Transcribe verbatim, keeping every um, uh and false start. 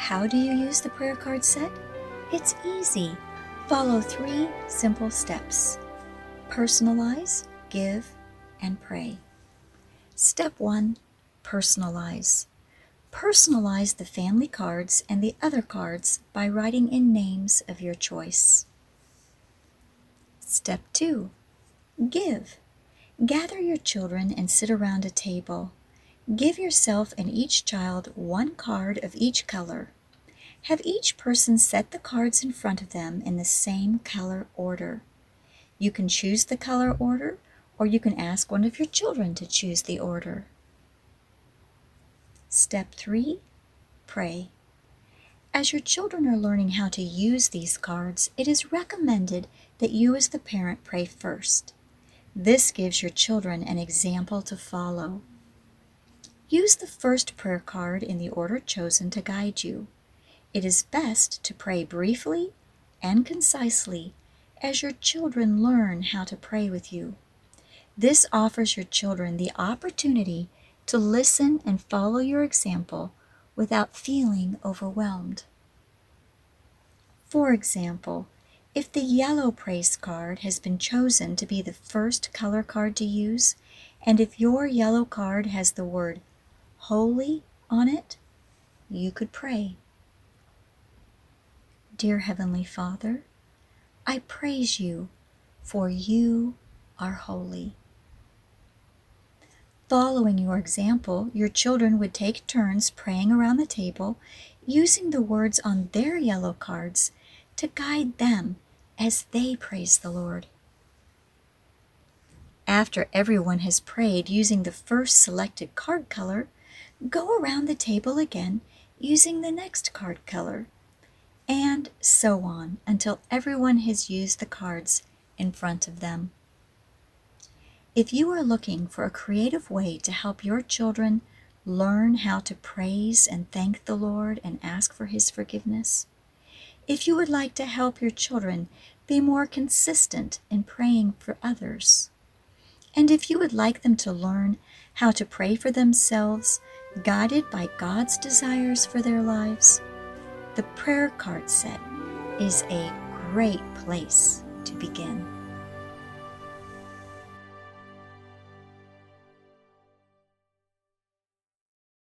How do you use the prayer card set? It's easy. Follow three simple steps. Personalize, give, and pray. Step one, personalize. Personalize the family cards and the other cards by writing in names of your choice. Step two, give. Gather your children and sit around a table. Give yourself and each child one card of each color. Have each person set the cards in front of them in the same color order. You can choose the color order, or you can ask one of your children to choose the order. Step three, pray. As your children are learning how to use these cards, it is recommended that you as the parent pray first. This gives your children an example to follow. Use the first prayer card in the order chosen to guide you. It is best to pray briefly and concisely as your children learn how to pray with you. This offers your children the opportunity to listen and follow your example without feeling overwhelmed. For example, if the yellow praise card has been chosen to be the first color card to use, and if your yellow card has the word holy on it, you could pray. Dear Heavenly Father, I praise you, for you are holy. Following your example, your children would take turns praying around the table, using the words on their yellow cards to guide them as they praise the Lord. After everyone has prayed using the first selected card color, go around the table again using the next card color, and so on until everyone has used the cards in front of them. If you are looking for a creative way to help your children learn how to praise and thank the Lord and ask for His forgiveness, if you would like to help your children be more consistent in praying for others, and if you would like them to learn how to pray for themselves, guided by God's desires for their lives, the prayer card set is a great place to begin.